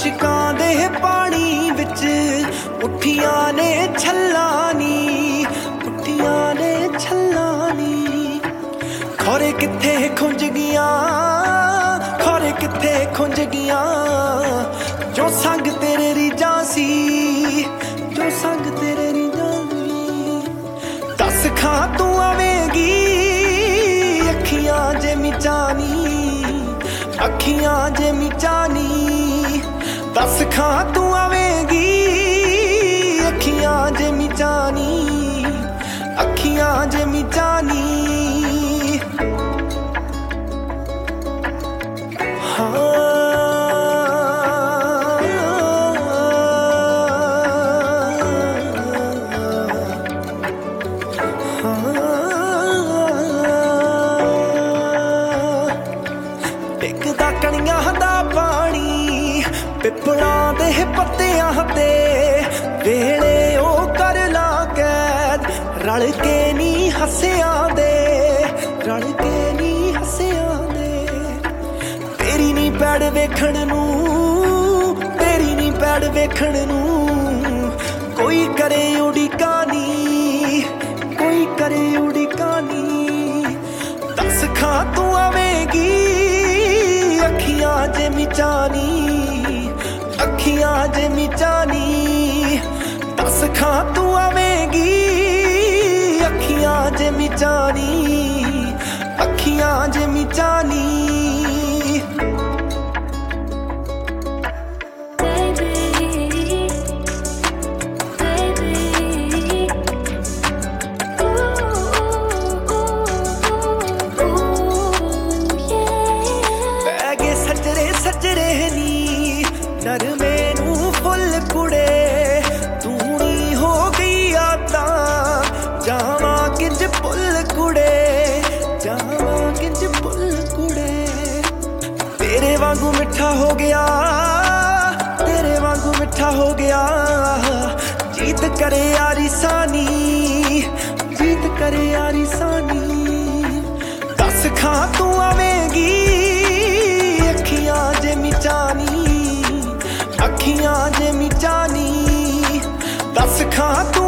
इश्कां दे पानी विच उठियां ने छल्लां नी, उठियां ने छल्लां नी। खौरे कित्थे खुंज गियां, खौरे कित्थे खुंज गियां, जो संग तेरे रीझां सी, जो संग तेरे रीझां सी। दस खां तू आवेगी अखियां जे मिचानी, अखियां जे मिचानी। दस खां तू आवेगी अखियां जे मिचानी, अखियां जे मिचानी। टिकदा कणियां दा पानी पिपलां दे पत्तियां ते वेले ओ कर ला कैद। रल के नी हसियां दे, रल के नी हसियां दे। तेरी नी पैड़ वेखण नूं, तेरी नी पैड़ वेखण नूं कोई करे उड़ीका नी, कोई करे उड़ीका नी। दस खां तू आवेगी अखियां जे मिचानी, अखियां जे मिचानी। दस खां तू आवेगी अखियां जे मिचानी, अखियां जे मिचानी। सजरे नी नरमे नूं फुल कुड़े, तू नी हो गई आता जावां किंज पुल कुड़े, जावां किंज पुल कुड़े। तेरे वांगू मिठा हो गया, तेरे वांगू मिठा हो गया। जीत करे यारी सानी, जीत करे यारी सानी। दस खां तू आवेगी अखियां जे मिचानी, अखियां जे मिचानी। दस खां तू